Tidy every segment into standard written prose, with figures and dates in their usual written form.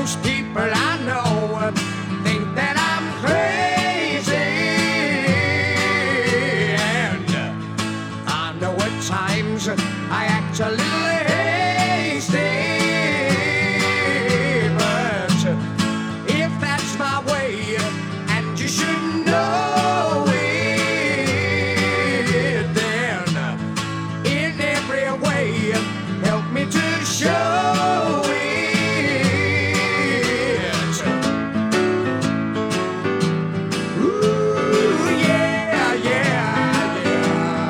Most people I know think that I'm crazy, and I know at times I act a little hasty, but if that's my way, and you should know it, then in every way help me to show it. Ooh, yeah, yeah, yeah.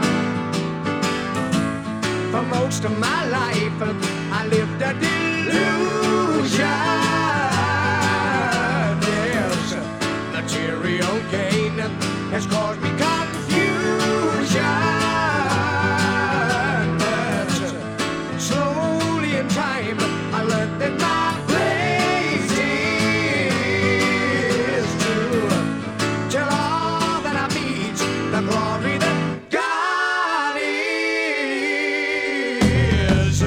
For most of my life, I lived a delusion. Yes, material gain has caused me confusion. But slowly in time, I learned that my place is to tell all that I meet the glory that God is.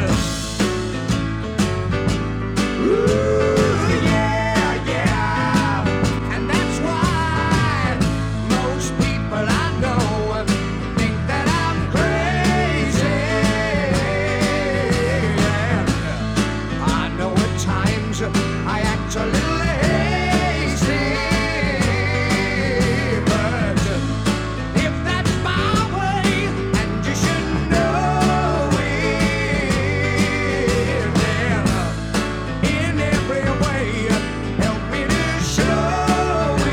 Ooh, yeah, yeah. And that's why most people I know think that I'm crazy. And I know at times I act a little hasty, but if that's my way, and you should know it, then in every way help me to show it.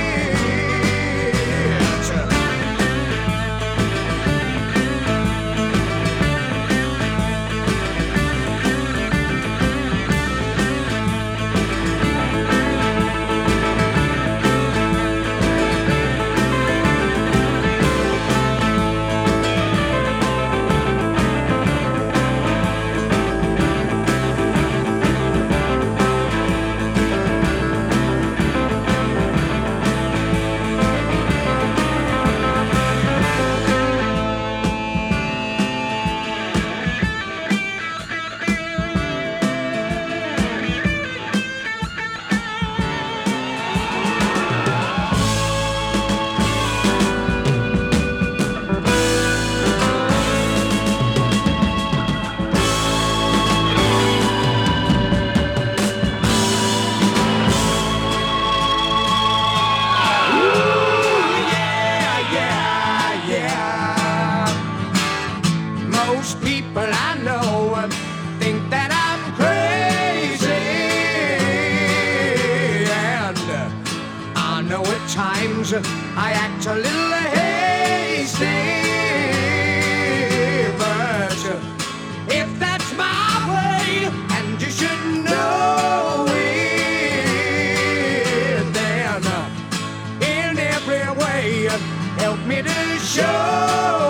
Most people I know think that I'm crazy, and I know at times I act a little hasty, but if that's my way, and you should know it, then in every way help me to show